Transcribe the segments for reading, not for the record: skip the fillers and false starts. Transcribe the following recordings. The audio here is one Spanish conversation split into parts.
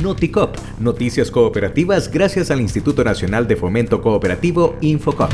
Noticop, noticias cooperativas gracias al Instituto Nacional de Fomento Cooperativo Infocop.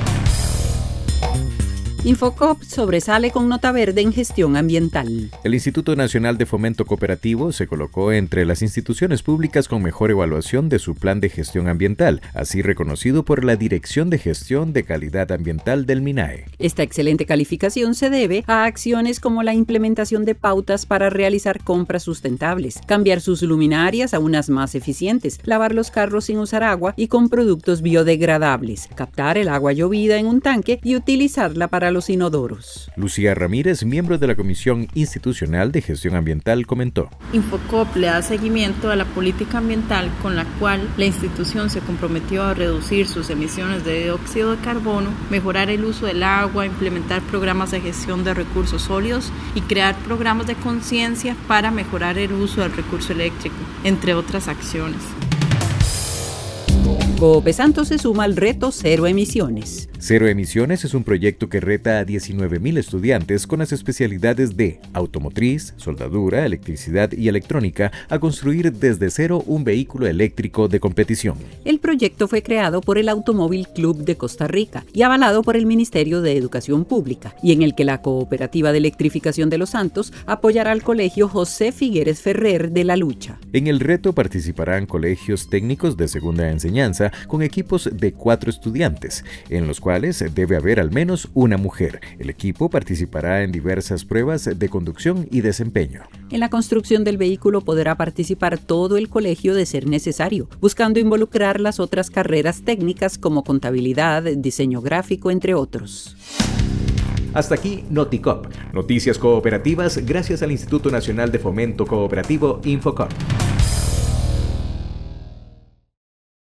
Infocop sobresale con nota verde en gestión ambiental. El Instituto Nacional de Fomento Cooperativo se colocó entre las instituciones públicas con mejor evaluación de su plan de gestión ambiental, así reconocido por la Dirección de Gestión de Calidad Ambiental del MINAE. Esta excelente calificación se debe a acciones como la implementación de pautas para realizar compras sustentables, cambiar sus luminarias a unas más eficientes, lavar los carros sin usar agua y con productos biodegradables, captar el agua llovida en un tanque y utilizarla para los inodoros. Lucía Ramírez, miembro de la Comisión Institucional de Gestión Ambiental, comentó: Infocop le da seguimiento a la política ambiental con la cual la institución se comprometió a reducir sus emisiones de dióxido de carbono, mejorar el uso del agua, implementar programas de gestión de recursos sólidos y crear programas de conciencia para mejorar el uso del recurso eléctrico, entre otras acciones. Coopesanto se suma al reto Cero Emisiones. Cero Emisiones es un proyecto que reta a 19,000 estudiantes con las especialidades de automotriz, soldadura, electricidad y electrónica a construir desde cero un vehículo eléctrico de competición. El proyecto fue creado por el Automóvil Club de Costa Rica y avalado por el Ministerio de Educación Pública, y en el que la Cooperativa de Electrificación de Los Santos apoyará al Colegio José Figueres Ferrer de La Lucha. En el reto participarán colegios técnicos de segunda enseñanza con equipos de 4 estudiantes, en los cuales debe haber al menos una mujer. El equipo participará en diversas pruebas de conducción y desempeño. En la construcción del vehículo podrá participar todo el colegio de ser necesario, buscando involucrar las otras carreras técnicas como contabilidad, diseño gráfico, entre otros. Hasta aquí Noticop, noticias cooperativas gracias al Instituto Nacional de Fomento Cooperativo Infocop.